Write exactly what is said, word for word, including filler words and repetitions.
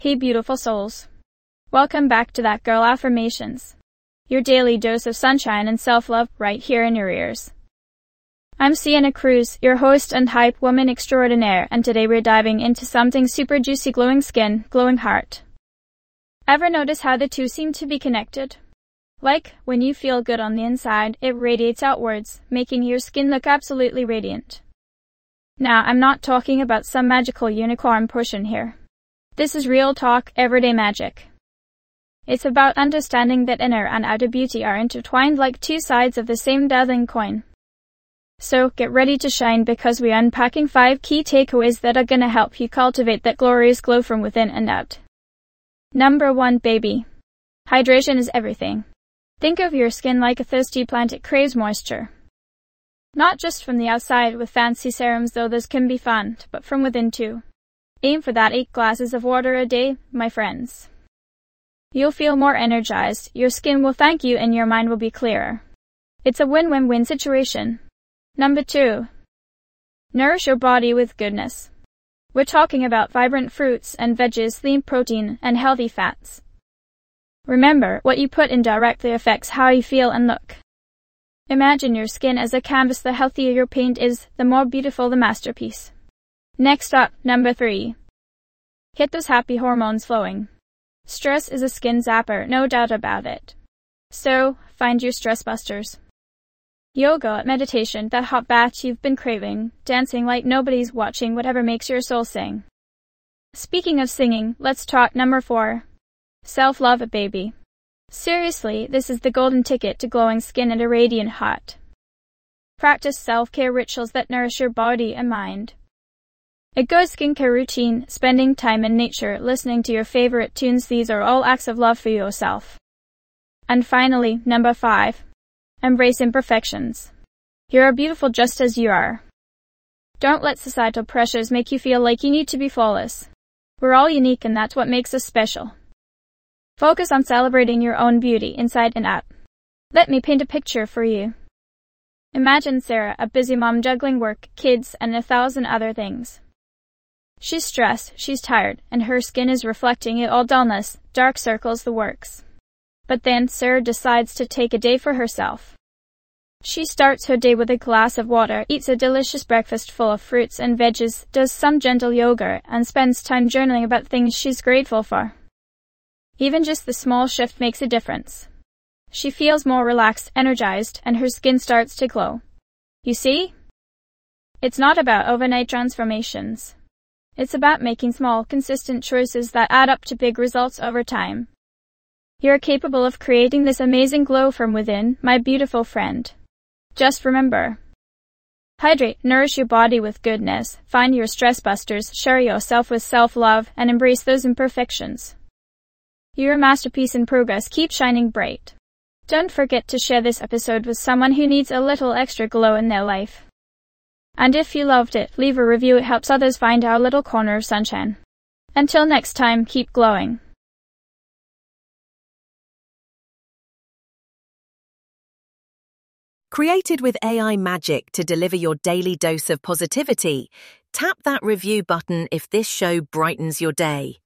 Hey beautiful souls. Welcome back to That Girl Affirmations. Your daily dose of sunshine and self-love right here in your ears. I'm Sienna Cruz, your host and hype woman extraordinaire, and today we're diving into something super juicy: glowing skin, glowing heart. Ever notice how the two seem to be connected? Like, when you feel good on the inside, it radiates outwards, making your skin look absolutely radiant. Now, I'm not talking about some magical unicorn potion here. This is real talk, everyday magic. It's about understanding that inner and outer beauty are intertwined like two sides of the same dazzling coin. So, get ready to shine, because we're unpacking five key takeaways that are gonna help you cultivate that glorious glow from within and out. Number one, baby. Hydration is everything. Think of your skin like a thirsty plant. It craves moisture. Not just from the outside with fancy serums, though those can be fun, but from within too. Aim for that eight glasses of water a day, my friends. You'll feel more energized, your skin will thank you, and your mind will be clearer. It's a win-win-win situation. Number two. Nourish your body with goodness. We're talking about vibrant fruits and veggies, lean protein, and healthy fats. Remember, what you put in directly affects how you feel and look. Imagine your skin as a canvas. The healthier your paint is, the more beautiful the masterpiece. Next up, number three. Get those happy hormones flowing. Stress is a skin zapper, no doubt about it. So, find your stress busters. Yoga, meditation, that hot bath you've been craving, dancing like nobody's watching, whatever makes your soul sing. Speaking of singing, let's talk number four. Self-love, baby. Seriously, this is the golden ticket to glowing skin and a radiant heart. Practice self-care rituals that nourish your body and mind. A good skincare routine, spending time in nature, listening to your favorite tunes, these are all acts of love for yourself. And finally, number five. Embrace imperfections. You are beautiful just as you are. Don't let societal pressures make you feel like you need to be flawless. We're all unique, and that's what makes us special. Focus on celebrating your own beauty inside and out. Let me paint a picture for you. Imagine Sarah, a busy mom juggling work, kids, and a thousand other things. She's stressed, she's tired, and her skin is reflecting it all: dullness, dark circles, the works. But then Sarah decides to take a day for herself. She starts her day with a glass of water, eats a delicious breakfast full of fruits and veggies, does some gentle yoga, and spends time journaling about things she's grateful for. Even just the small shift makes a difference. She feels more relaxed, energized, and her skin starts to glow. You see? It's not about overnight transformations. It's about making small, consistent choices that add up to big results over time. You're capable of creating this amazing glow from within, my beautiful friend. Just remember. Hydrate, nourish your body with goodness, find your stress busters, share yourself with self-love, and embrace those imperfections. You're a masterpiece in progress. Keep shining bright. Don't forget to share this episode with someone who needs a little extra glow in their life. And if you loved it, leave a review. It helps others find our little corner of sunshine. Until next time, keep glowing. Created with A I magic to deliver your daily dose of positivity, tap that review button if this show brightens your day.